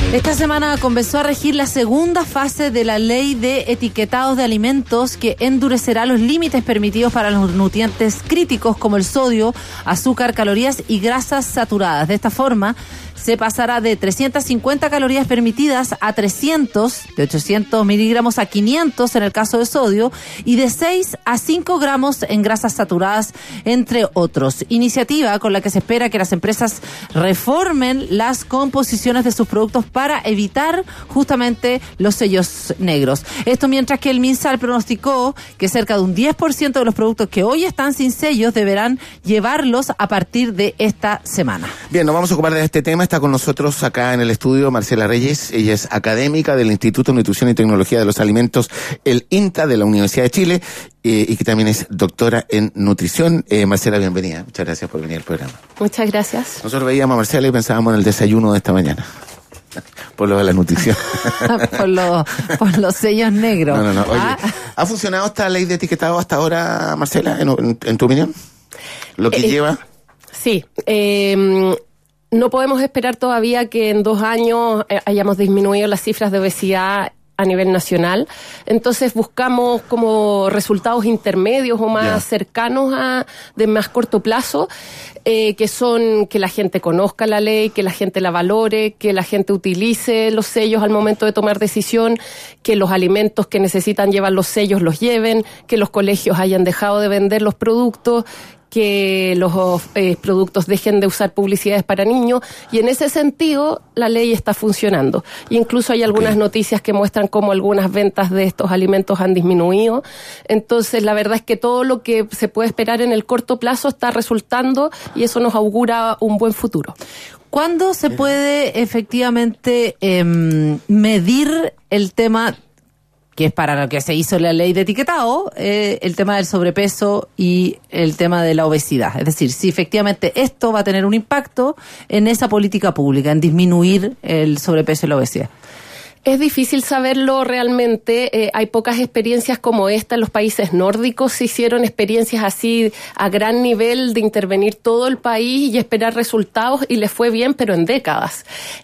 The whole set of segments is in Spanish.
Esta semana comenzó a regir la segunda fase de la ley de etiquetados de alimentos que endurecerá los límites permitidos para los nutrientes críticos como el sodio, azúcar, calorías y grasas saturadas. De esta forma, se pasará de 350 calorías permitidas a 300, de 800 miligramos a 500 en el caso de sodio y de 6 a 5 gramos en grasas saturadas, entre otros. Iniciativa con la que se espera que las empresas reformen las composiciones de sus productos para evitar justamente los sellos negros. Esto mientras que el MinSal pronosticó que cerca de un 10% de los productos que hoy están sin sellos deberán llevarlos a partir de esta semana. Bien, nos vamos a ocupar de este tema. Está con nosotros acá en el estudio Marcela Reyes. Ella es académica del Instituto de Nutrición y Tecnología de los Alimentos, el INTA, de la Universidad de Chile, y que también es doctora en nutrición. Marcela, bienvenida. Muchas gracias por venir al programa. Muchas gracias. Nosotros veíamos a Marcela y pensábamos en el desayuno de esta mañana. Por lo de la nutrición. por los sellos negros. No. Oye, ¿ha funcionado esta ley de etiquetado hasta ahora, Marcela, en tu opinión? ¿Lo que lleva? Sí. No podemos esperar todavía que en 2 años hayamos disminuido las cifras de obesidad a nivel nacional. Entonces buscamos como resultados intermedios o más cercanos de más corto plazo, que son que la gente conozca la ley, que la gente la valore, que la gente utilice los sellos al momento de tomar decisión, que los alimentos que necesitan llevar los sellos los lleven, que los colegios hayan dejado de vender los productos, que los productos dejen de usar publicidades para niños, y en ese sentido la ley está funcionando. Y incluso hay algunas noticias que muestran cómo algunas ventas de estos alimentos han disminuido. Entonces la verdad es que todo lo que se puede esperar en el corto plazo está resultando, y eso nos augura un buen futuro. ¿Cuándo se puede efectivamente medir el tema, que es para lo que se hizo la ley de etiquetado, el tema del sobrepeso y el tema de la obesidad? Es decir, si efectivamente esto va a tener un impacto en esa política pública, en disminuir el sobrepeso y la obesidad. Es difícil saberlo realmente. Hay pocas experiencias como esta. En los países nórdicos se hicieron experiencias así a gran nivel de intervenir todo el país y esperar resultados, y les fue bien, pero en décadas.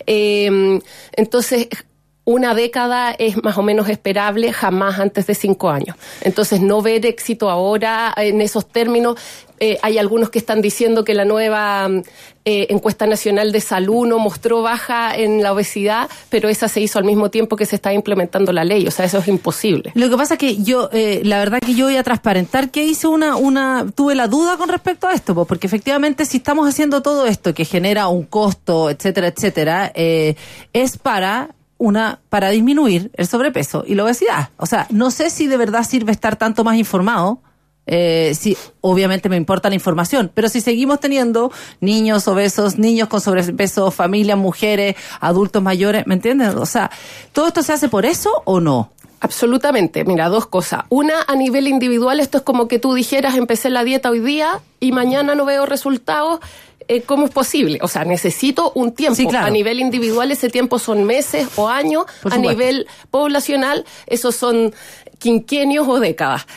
Entonces, una década es más o menos esperable, jamás antes de 5 años. Entonces, no ver éxito ahora en esos términos. Hay algunos que están diciendo que la nueva encuesta nacional de salud no mostró baja en la obesidad, pero esa se hizo al mismo tiempo que se está implementando la ley. O sea, eso es imposible. Lo que pasa es que yo, la verdad que yo voy a transparentar que hice tuve la duda con respecto a esto, porque efectivamente si estamos haciendo todo esto que genera un costo, etcétera, es para disminuir el sobrepeso y la obesidad. O sea, no sé si de verdad sirve estar tanto más informado. Sí, obviamente me importa la información, pero si seguimos teniendo niños obesos, niños con sobrepeso, familias, mujeres, adultos mayores, ¿me entiendes? O sea, ¿todo esto se hace por eso o no? Absolutamente. Mira, 2 cosas. Una, a nivel individual, esto es como que tú dijeras, empecé la dieta hoy día y mañana no veo resultados. ¿Cómo es posible? O sea, necesito un tiempo. Sí, claro. A nivel individual ese tiempo son meses o años. A nivel poblacional esos son quinquenios o décadas.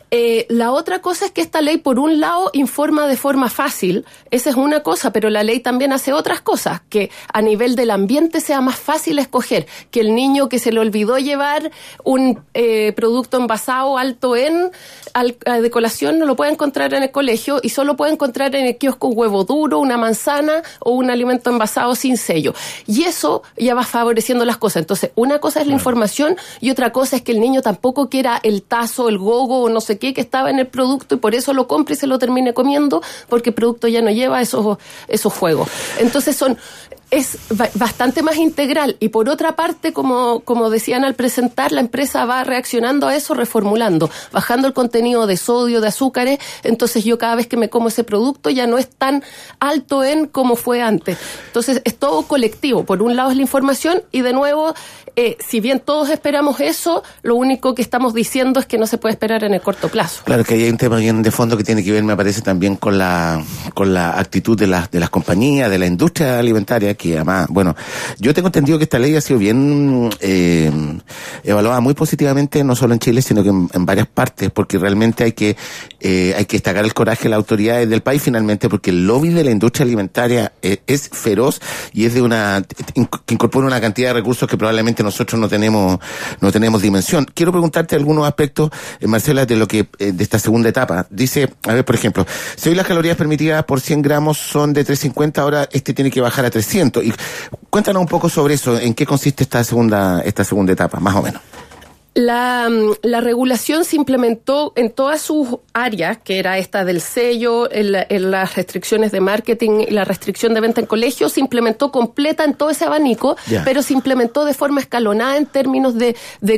La otra cosa es que esta ley, por un lado, informa de forma fácil. Esa es una cosa, pero la ley también hace otras cosas. Que a nivel del ambiente sea más fácil escoger. Que el niño que se le olvidó llevar un producto envasado alto en de colación no lo puede encontrar en el colegio, y solo puede encontrar en el kiosco un huevo duro, una manzana o un alimento envasado sin sello. Y eso ya va favoreciendo las cosas. Entonces, una cosa es la información y otra cosa es que el niño tampoco quiera el tazo, el gogo o no sé qué que estaba en el producto, y por eso lo compre y se lo termine comiendo, porque el producto ya no lleva esos juegos. Entonces es bastante más integral. Y por otra parte, como decían al presentar, la empresa va reaccionando a eso, reformulando, bajando el contenido de sodio, de azúcares. Entonces yo cada vez que me como ese producto ya no es tan alto en como fue antes. Entonces es todo colectivo. Por un lado es la información, y de nuevo, si bien todos esperamos eso, lo único que estamos diciendo es que no se puede esperar en el corto plazo. Claro que hay un tema bien de fondo que tiene que ver, me parece, también con la actitud de las compañías, de la industria alimentaria, que además, bueno, yo tengo entendido que esta ley ha sido bien evaluada muy positivamente, no solo en Chile, sino que en varias partes, porque realmente hay que destacar el coraje de las autoridades del país finalmente, porque el lobby de la industria alimentaria es feroz y es que incorpora una cantidad de recursos que probablemente nosotros no tenemos dimensión. Quiero preguntarte algunos aspectos, Marcela, de esta segunda etapa. Dice, a ver, por ejemplo, si hoy las calorías permitidas por 100 gramos son de 350, ahora tiene que bajar a 300. Y cuéntanos un poco sobre eso, en qué consiste esta segunda etapa, más o menos. La regulación se implementó en todas sus áreas, que era esta del sello, en las restricciones de marketing y la restricción de venta en colegios, se implementó completa en todo ese abanico, pero se implementó de forma escalonada en términos de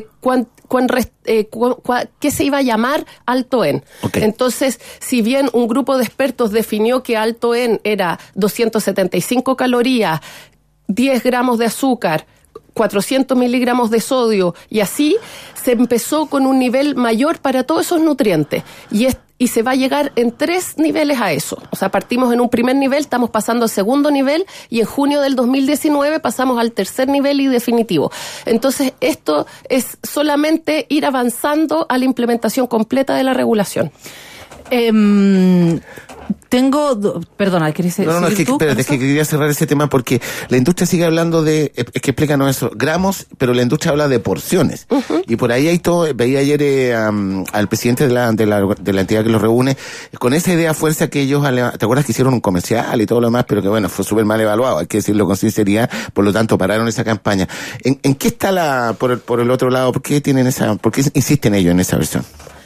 qué se iba a llamar alto en. Okay. Entonces, si bien un grupo de expertos definió que alto en era 275 calorías, 10 gramos de azúcar, 400 miligramos de sodio, y así se empezó con un nivel mayor para todos esos nutrientes. Y se va a llegar en 3 niveles a eso. O sea, partimos en un primer nivel, estamos pasando al segundo nivel, y en junio del 2019 pasamos al tercer nivel y definitivo. Entonces, esto es solamente ir avanzando a la implementación completa de la regulación. Perdona, ¿querés decir No, es que quería cerrar ese tema porque la industria sigue hablando es que explícanos eso, gramos, pero la industria habla de porciones. Uh-huh. Y por ahí hay todo, veía ayer al presidente de la entidad que los reúne, con esa idea fuerza que ellos, ¿te acuerdas que hicieron un comercial y todo lo demás? Pero que bueno, fue súper mal evaluado, hay que decirlo con sinceridad, por lo tanto pararon esa campaña. ¿En qué está por el otro lado? ¿Por qué insisten ellos en esa versión?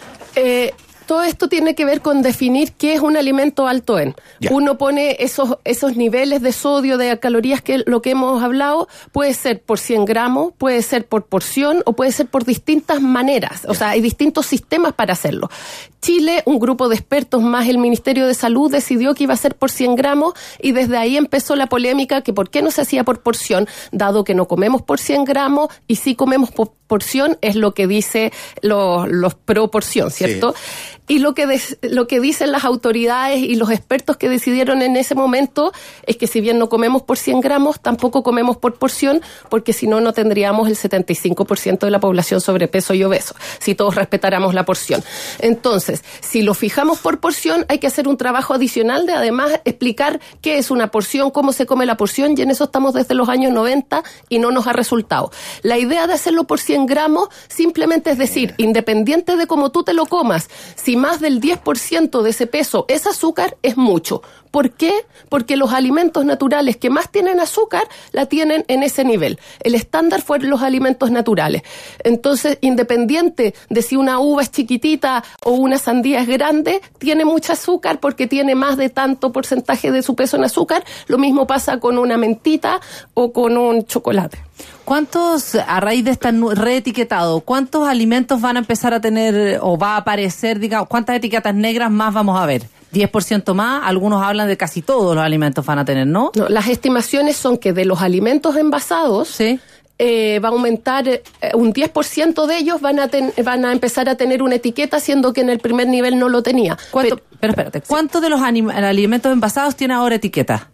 Todo esto tiene que ver con definir qué es un alimento alto en. Yeah. Uno pone esos niveles de sodio, de calorías, que lo que hemos hablado, puede ser por 100 gramos, puede ser por porción o puede ser por distintas maneras. Yeah. O sea, hay distintos sistemas para hacerlo. Chile, un grupo de expertos más el Ministerio de Salud decidió que iba a ser por 100 gramos y desde ahí empezó la polémica que por qué no se hacía por porción, dado que no comemos por 100 gramos y sí comemos por porción, es lo que dice los pro porción, ¿cierto? Sí. Y lo que dicen las autoridades y los expertos que decidieron en ese momento es que si bien no comemos por 100 gramos, tampoco comemos por porción, porque si no, no tendríamos el 75% de la población sobrepeso y obeso, si todos respetáramos la porción. Entonces, si lo fijamos por porción, hay que hacer un trabajo adicional de además explicar qué es una porción, cómo se come la porción, y en eso estamos desde los años 90 y no nos ha resultado. La idea de hacerlo por 100 gramos simplemente es decir, independiente de cómo tú te lo comas, si más del 10% de ese peso es azúcar, es mucho. ¿Por qué? Porque los alimentos naturales que más tienen azúcar la tienen en ese nivel. El estándar fueron los alimentos naturales. Entonces, independiente de si una uva es chiquitita o una sandía es grande, tiene mucho azúcar porque tiene más de tanto porcentaje de su peso en azúcar. Lo mismo pasa con una mentita o con un chocolate. ¿Cuántos, a raíz de estar reetiquetado, cuántos alimentos van a empezar a tener o va a aparecer, digamos, cuántas etiquetas negras más vamos a ver? 10% más, algunos hablan de casi todos los alimentos van a tener, ¿no? No, las estimaciones son que de los alimentos envasados, ¿sí? Va a aumentar un 10% de ellos van a empezar a tener una etiqueta, siendo que en el primer nivel no lo tenía. Pero espérate, ¿cuántos de los alimentos envasados tiene ahora etiqueta?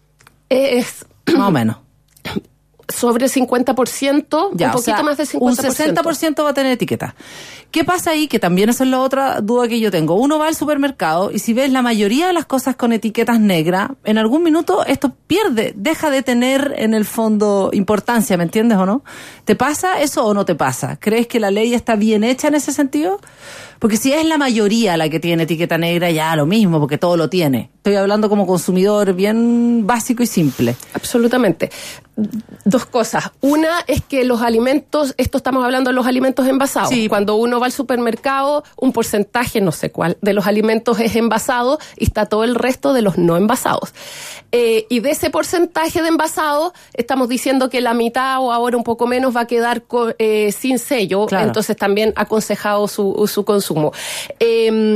Es más o menos sobre 50%, ya, un poquito más de 50%. Un 60% va a tener etiqueta. ¿Qué pasa ahí? Que también esa es la otra duda que yo tengo. Uno va al supermercado y si ves la mayoría de las cosas con etiquetas negras, en algún minuto esto deja de tener en el fondo importancia, ¿me entiendes o no? ¿Te pasa eso o no te pasa? ¿Crees que la ley está bien hecha en ese sentido? Porque si es la mayoría la que tiene etiqueta negra, ya lo mismo, porque todo lo tiene. Estoy hablando como consumidor bien básico y simple. Absolutamente. Dos cosas. Una es que los alimentos, esto estamos hablando de los alimentos envasados. Sí. Cuando uno va al supermercado, un porcentaje, no sé cuál, de los alimentos es envasado y está todo el resto de los no envasados. Y de ese porcentaje de envasados, estamos diciendo que la mitad o ahora un poco menos va a quedar sin sello, claro. Entonces también aconsejado su consumo.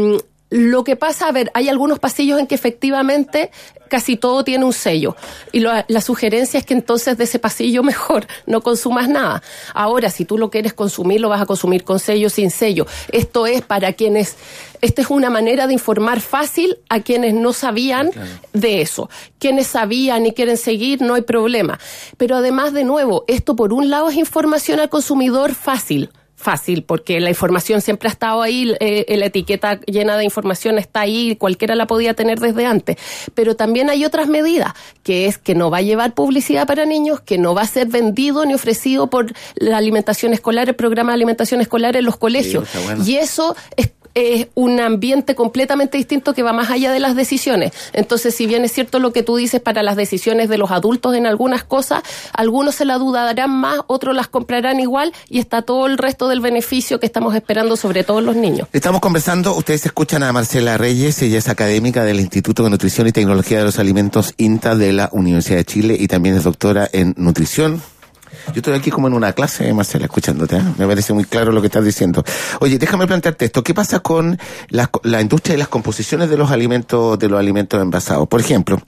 Lo que pasa, a ver, hay algunos pasillos en que efectivamente casi todo tiene un sello. Y la sugerencia es que entonces de ese pasillo mejor no consumas nada. Ahora, si tú lo quieres consumir, lo vas a consumir con sello, sin sello. Esto es para quienes... Esta es una manera de informar fácil a quienes no sabían de eso. Quienes sabían y quieren seguir, no hay problema. Pero además, de nuevo, esto por un lado es información al consumidor fácil, porque la información siempre ha estado ahí, la etiqueta llena de información está ahí, cualquiera la podía tener desde antes. Pero también hay otras medidas, que es que no va a llevar publicidad para niños, que no va a ser vendido ni ofrecido por la alimentación escolar, el programa de alimentación escolar en los colegios. Sí, bueno. Y eso es un ambiente completamente distinto que va más allá de las decisiones. Entonces, si bien es cierto lo que tú dices para las decisiones de los adultos en algunas cosas, algunos se la dudarán más, otros las comprarán igual, y está todo el resto del beneficio que estamos esperando, sobre todo los niños. Estamos conversando, ustedes escuchan a Marcela Reyes, ella es académica del Instituto de Nutrición y Tecnología de los Alimentos INTA de la Universidad de Chile y también es doctora en nutrición. Yo estoy aquí como en una clase, Marcela, escuchándote, ¿eh? Me parece muy claro lo que estás diciendo. Oye, déjame plantearte esto. ¿Qué pasa con la industria de las composiciones de los alimentos envasados? Por ejemplo,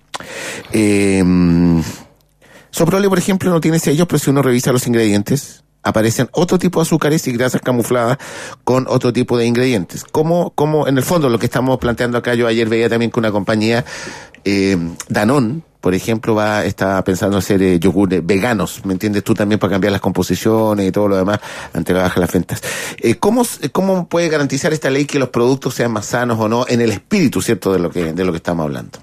Soprole, por ejemplo, no tiene sellos, pero si uno revisa los ingredientes, aparecen otro tipo de azúcares y grasas camufladas con otro tipo de ingredientes. Como en el fondo lo que estamos planteando acá, yo ayer veía también que una compañía, Danone, por ejemplo, está pensando hacer yogures veganos, ¿me entiendes? Tú también, para cambiar las composiciones y todo lo demás ante la baja de las ventas. ¿Cómo puede garantizar esta ley que los productos sean más sanos o no, en el espíritu, cierto, de lo que estamos hablando?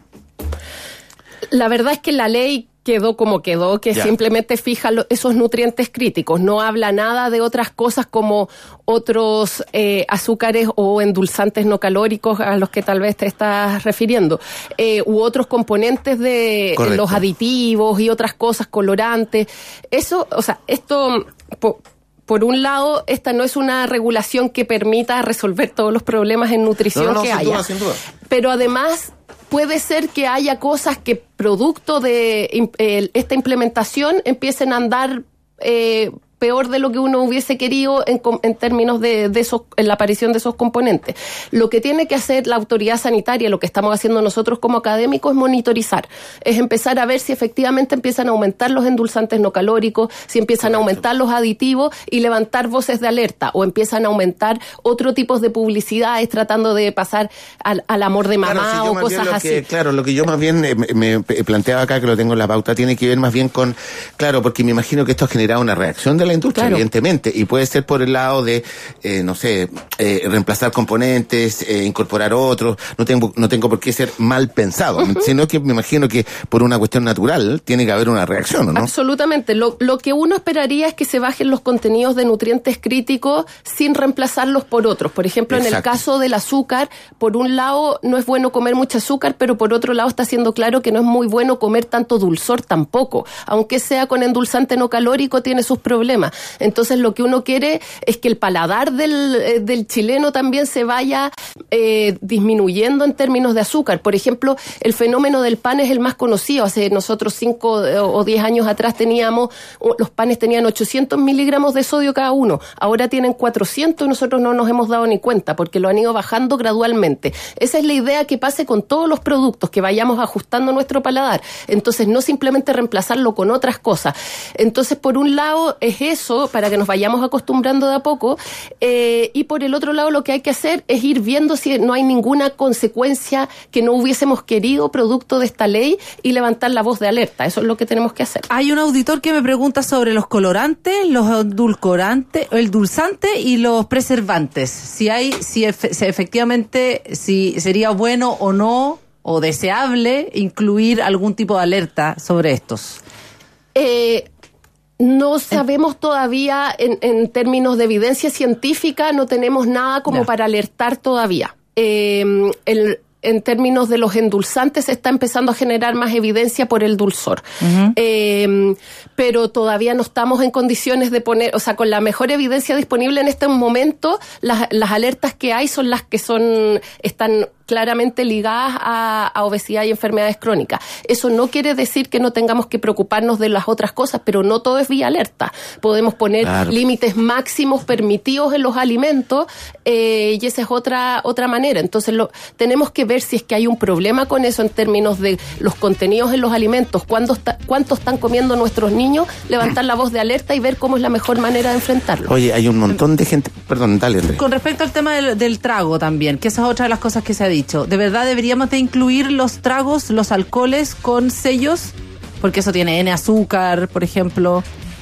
La verdad es que la ley quedó como quedó, que simplemente fija esos nutrientes críticos, no habla nada de otras cosas como otros azúcares o endulzantes no calóricos a los que tal vez te estás refiriendo, u otros componentes de los aditivos y otras cosas, colorantes. Eso, o sea, esto... Por un lado, esta no es una regulación que permita resolver todos los problemas en nutrición que haya. Sin duda. Pero además, puede ser que haya cosas que producto de esta implementación empiecen a andar peor de lo que uno hubiese querido en términos de en la aparición de esos componentes. Lo que tiene que hacer la autoridad sanitaria, lo que estamos haciendo nosotros como académicos, es monitorizar, es empezar a ver si efectivamente empiezan a aumentar los endulzantes no calóricos, si empiezan a aumentar los aditivos y levantar voces de alerta, o empiezan a aumentar otro tipo de publicidades tratando de pasar al amor de mamá, o cosas así. Lo que yo más bien me planteaba acá, que lo tengo en la pauta, tiene que ver más bien con, porque me imagino que esto ha generado una reacción de la industria, evidentemente, y puede ser por el lado de, reemplazar componentes, incorporar otros. No tengo por qué ser mal pensado, sino que me imagino que por una cuestión natural tiene que haber una reacción, ¿no? Absolutamente. Lo que uno esperaría es que se bajen los contenidos de nutrientes críticos sin reemplazarlos por otros. Por ejemplo, en el caso del azúcar, por un lado no es bueno comer mucho azúcar, pero por otro lado está siendo claro que no es muy bueno comer tanto dulzor tampoco. Aunque sea con endulzante no calórico, tiene sus problemas. Entonces, lo que uno quiere es que el paladar del chileno también se vaya disminuyendo en términos de azúcar. Por ejemplo, el fenómeno del pan es el más conocido. Hace nosotros 5 o 10 años atrás los panes tenían 800 miligramos de sodio cada uno. Ahora tienen 400 y nosotros no nos hemos dado ni cuenta porque lo han ido bajando gradualmente. Esa es la idea, que pase con todos los productos, que vayamos ajustando nuestro paladar. Entonces, no simplemente reemplazarlo con otras cosas. Entonces, por un lado es eso, para que nos vayamos acostumbrando de a poco, y por el otro lado lo que hay que hacer es ir viendo si no hay ninguna consecuencia que no hubiésemos querido producto de esta ley y levantar la voz de alerta. Eso es lo que tenemos que hacer. Hay un auditor que me pregunta sobre los colorantes, los edulcorantes, el dulzante y los preservantes. Si efectivamente sería bueno o no, o deseable, incluir algún tipo de alerta sobre estos. No sabemos todavía, en términos de evidencia científica, no tenemos nada como para alertar todavía. En términos de los endulzantes se está empezando a generar más evidencia por el dulzor. Uh-huh. Pero todavía no estamos en condiciones de poner, con la mejor evidencia disponible en este momento, las alertas que hay son las que están claramente ligadas a obesidad y enfermedades crónicas. Eso no quiere decir que no tengamos que preocuparnos de las otras cosas, pero no todo es vía alerta. Podemos poner límites máximos permitidos en los alimentos y esa es otra manera. Entonces tenemos que ver si es que hay un problema con eso en términos de los contenidos en los alimentos, cuánto están comiendo nuestros niños, levantar la voz de alerta y ver cómo es la mejor manera de enfrentarlo. Oye, hay un montón de gente... Perdón, dale, Andrés. Con respecto al tema del trago también, que esa es otra de las cosas que se ha dicho. ¿De verdad deberíamos de incluir los tragos, los alcoholes con sellos? Porque eso tiene N azúcar, por ejemplo.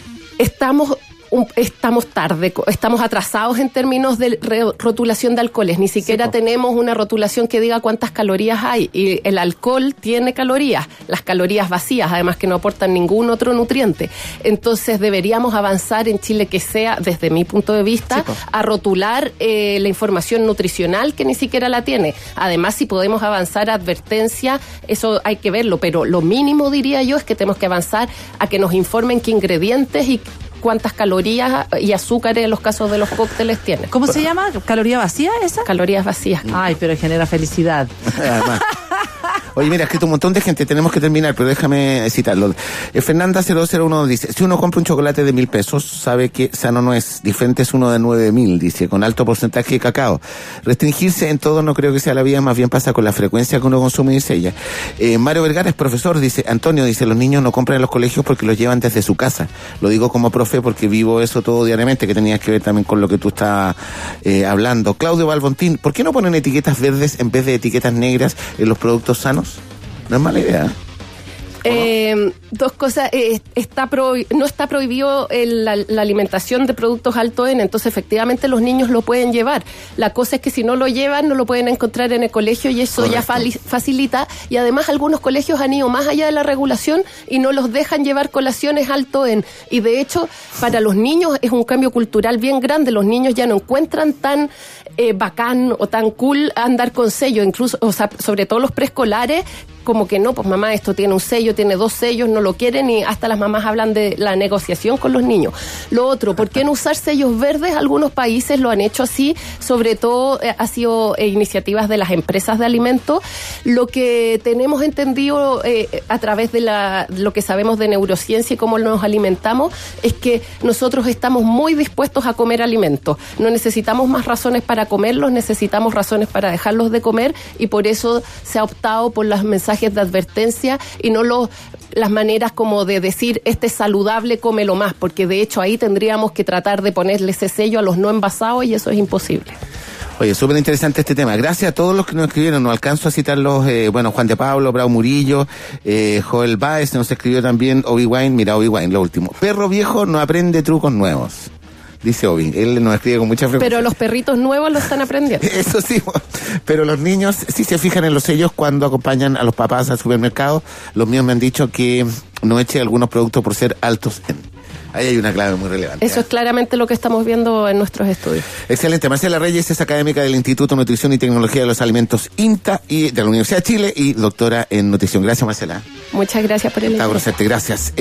Estamos tarde, estamos atrasados en términos de rotulación de alcoholes. Ni siquiera tenemos una rotulación que diga cuántas calorías hay. Y el alcohol tiene calorías, las calorías vacías, además que no aportan ningún otro nutriente. Entonces deberíamos avanzar en Chile que sea, desde mi punto de vista, a rotular la información nutricional que ni siquiera la tiene. Además, si podemos avanzar a advertencia, eso hay que verlo, pero lo mínimo, diría yo, es que tenemos que avanzar a que nos informen qué ingredientes y cuántas calorías y azúcares en los casos de los cócteles tiene. ¿Cómo se llama? ¿Caloría vacía esa? Calorías vacías. Ay, pero genera felicidad. Oye, mira, ha escrito un montón de gente, tenemos que terminar, pero déjame citarlo. Fernanda 001 dice, si uno compra un chocolate de 1.000 pesos, sabe que sano no es, diferente es uno de 9.000, dice, con alto porcentaje de cacao. Restringirse en todo no creo que sea la vía, más bien pasa con la frecuencia que uno consume, dice ella. Mario Vergara es profesor, dice, Antonio, dice, los niños no compran en los colegios porque los llevan desde su casa. Lo digo como profe porque vivo eso todo diariamente, que tenías que ver también con lo que tú estás hablando. Claudio Balbontín, ¿por qué no ponen etiquetas verdes en vez de etiquetas negras en los productos sanos? No es mala idea. Dos cosas, no está prohibido la alimentación de productos alto en, entonces efectivamente los niños lo pueden llevar. La cosa es que si no lo llevan, no lo pueden encontrar en el colegio y eso ya facilita, y además algunos colegios han ido más allá de la regulación y no los dejan llevar colaciones alto en, y de hecho para los niños es un cambio cultural bien grande. Los niños ya no encuentran tan bacán o tan cool andar con sello, incluso, o sea, sobre todo los preescolares, como que no, pues mamá, esto tiene un sello, tiene 2 sellos, no lo quieren, y hasta las mamás hablan de la negociación con los niños. Lo otro, ¿por qué no usar sellos verdes? Algunos países lo han hecho así, sobre todo ha sido iniciativas de las empresas de alimentos. Lo que tenemos entendido a través de lo que sabemos de neurociencia y cómo nos alimentamos, es que nosotros estamos muy dispuestos a comer alimentos. No necesitamos más razones para comerlos, necesitamos razones para dejarlos de comer, y por eso se ha optado por los mensajes de advertencia y no las maneras como de decir este es saludable, cómelo más, porque de hecho ahí tendríamos que tratar de ponerle ese sello a los no envasados y eso es imposible. Oye, súper interesante este tema. Gracias a todos los que nos escribieron. No alcanzo a citarlos. Juan de Pablo, Bravo Murillo, Joel Baez nos escribió también. Obi-Wan, mira, Obi-Wan, lo último. Perro viejo no aprende trucos nuevos. Dice Obi, él nos escribe con mucha frecuencia. Pero los perritos nuevos lo están aprendiendo. Eso sí, pero los niños sí se fijan en los sellos cuando acompañan a los papás al supermercado. Los míos me han dicho que no eche algunos productos por ser altos en. Ahí hay una clave muy relevante. Eso es claramente lo que estamos viendo en nuestros estudios. Excelente. Marcela Reyes es académica del Instituto de Nutrición y Tecnología de los Alimentos INTA y de la Universidad de Chile y doctora en nutrición. Gracias, Marcela. Muchas gracias por el invitación. Gracias.